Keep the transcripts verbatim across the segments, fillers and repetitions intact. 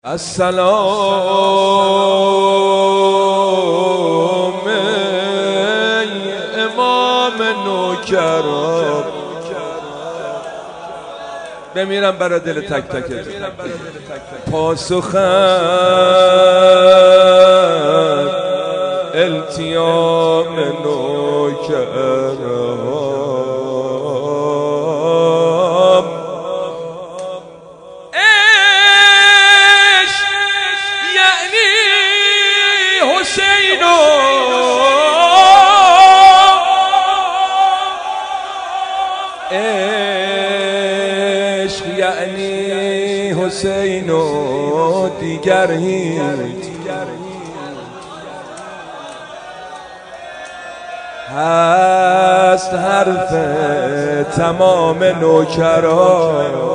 السلام ای امام نوکران، بمیرم برای دل تک تک پاسخم التیام نوکران. عشق یعنی حسین و دیگر هیچ هست حرف تمام نوکران.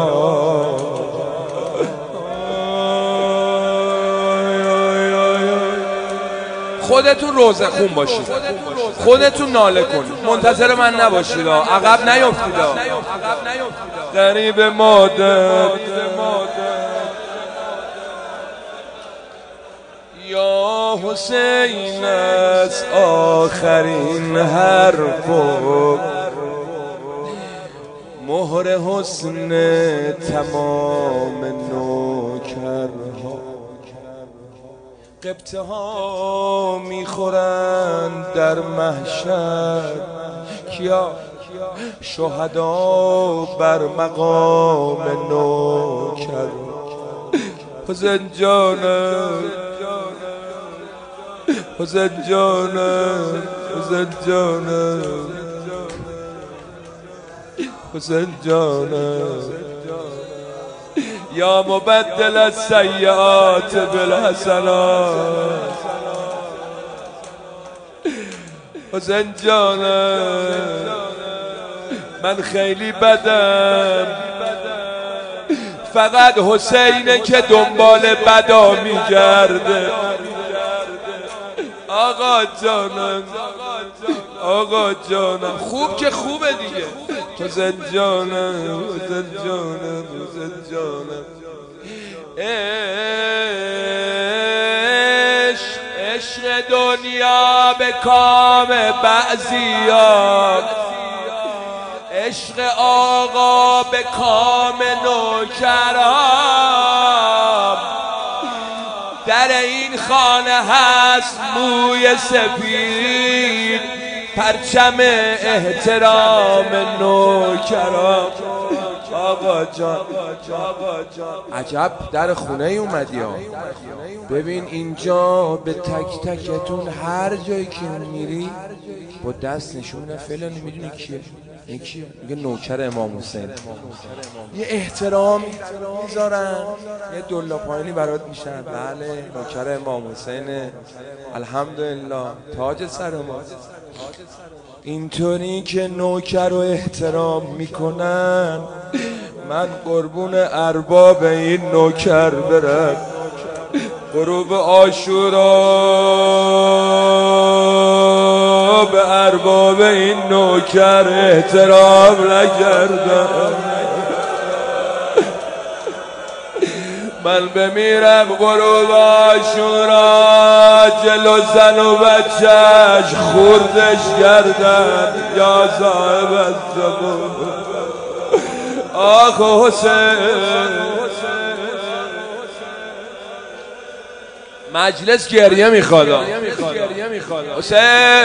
خودتون روزه خون باشید، خودتون ناله کنید، منتظر من نباشید، عقب نیفتید. غریب مادر یا حسین است آخرین حرف و مهر حسن تمام نوکرها. قبطه ها میخورند در محشر، کیا؟ شهدا بر مقام نوکر. حسین جانم، حسین جانم، حسین جانم، حسین جانم، یا مبدل السیئات بالحسنات. حسین جانم، من خیلی بدم، فقط حسینه که دنبال بدا میگرده. آقا جانم، آقا جانم، خوب که خوبه دیگه. حسین جانم، حسین جانم، حسین جانم. عشق عشق دنیا به کام بعضیا، عشق آقا به کام نوکران. در این خانه هست موی سفید، پرچم احترام نوکران. آقا جان، آقا جان، عجب در خونه اومدی ها. ببین اینجا به تک تکتون هر جایی که میری با دست نشونه فلان. میدونی کیه؟ این کیه؟ میگه نوکر امام حسین. یه احترام میذارن، یه دلا پایینی برات میشن. بله نوکر امام حسینه، الحمدلله، تاج سر ما. اینطوری که نوکر رو احترام میکنن، من قربون ارباب این نوکر برم. غروب عاشورا به ارباب این نوکر احترام نکردم. من بمیرم غروب عاشورا، جلو زن و بچهش خوردش کردن. یا صاحب الزمان، آخ حسین. مجلس گریه میخواد. حسین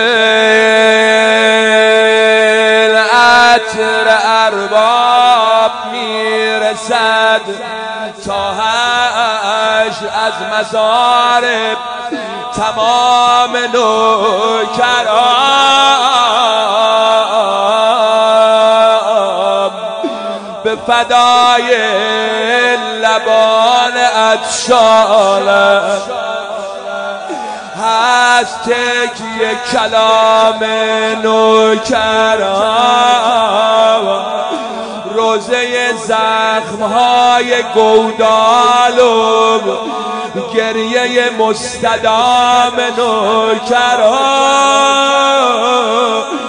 عطر ارباب میرسد تا حشر از مزارب تمام نوکران. به فدای لبان عطشانه هست تکیه کلام نوکران. روزه زخمهای گودال و گریه مستدام نوکران.